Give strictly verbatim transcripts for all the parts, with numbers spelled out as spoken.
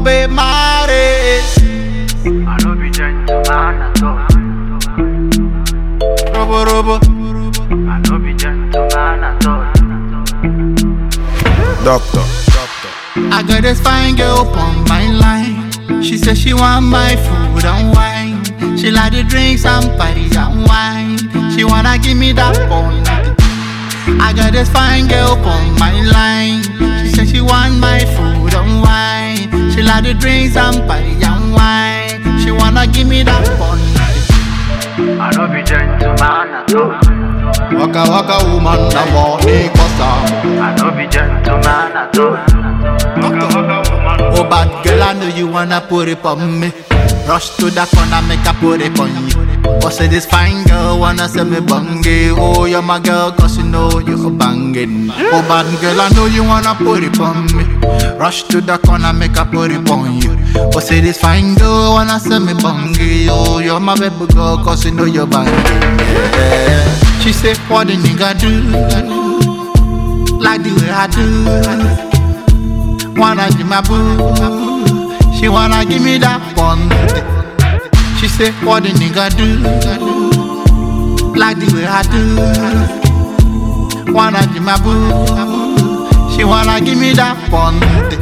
be married. I no be gentleman at all. Robo robo. I no be gentleman at all. Doctor, doctor. I got this fine girl on my line. She says she want my food and wine. She like the drinks and party and wine. She wanna give me that bone. I got this fine girl on my line. She says she want my food and wine. She like the drinks and party and wine. She wanna give me that bone. I no be gentleman at all. Waka waka woman na money kosa. I no be gentleman at all. Waka waka woman. Oh bad girl, I know you wanna put it on me. Rush to the corner, make I put it on you. But say this fine girl wanna say me bungy. Oh, you're my girl cause you know you're banging. Oh bad girl, I know you wanna put it on me. Rush to the corner, make I put it on you. But say this fine girl wanna say me bungy. Oh, you're my baby girl cause you know you're banging. Yeah. She say what the nigga do, like the way I do. Wanna give my boo. She wanna give me that bond. She say what the nigga do, like the way I do. Wanna give my boo. She wanna give me that bond.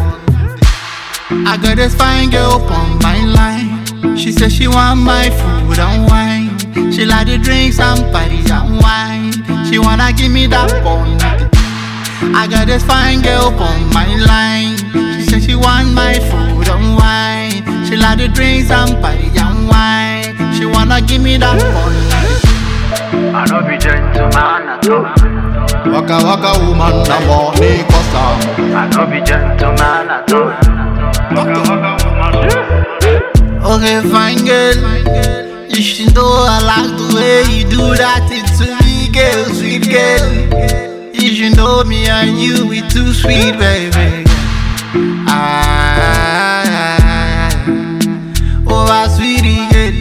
I got this fine girl on my line. She say she want my food and wine. She like the drinks and parties and wine. She wanna give me that bond. I got this fine girl on my line. She say she want my food and wine. She like the drinks and party and wine. She wanna give me that fun. I no be gentleman at all. Waka waka woman na money kosa. I no be gentleman at all. Waka waka woman. Okay, fine girl. You should know I like the way you do that. It's to me, girl, sweet girl. You should know me and you, we too sweet, baby. Ah, oh, my sweetie, girl.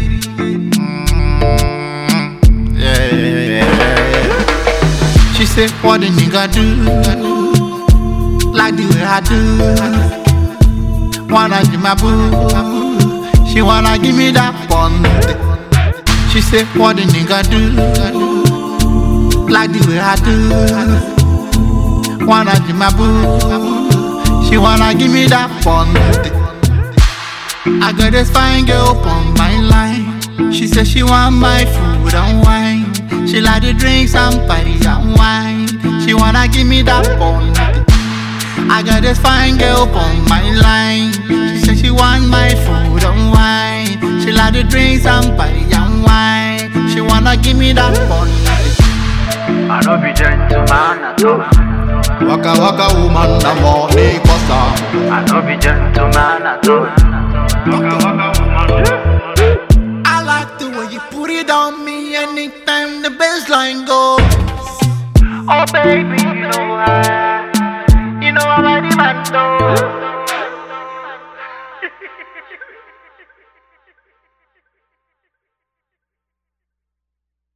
Mm, yeah, yeah, yeah. She said, what the nigga do, like the way I do. Wanna give my boo. She wanna give me that bond. She said, what the nigga do, like the way I do. Wanna give my boo. She wanna give me that bond. I got this fine girl on my line. She says she want my food and wine. She like the drinks and parties and wine. She wanna give me that bond. I got this fine girl on my line. She says she want my food and wine. She like the drinks and parties and wine. She wanna give me that bond. I no be gentleman at all. Waka waka woman na money kosa. I no be gentleman at all. Waka waka woman. I like the way you put it on me anytime the bassline goes. Oh baby, you know I, you know I'm a demand though.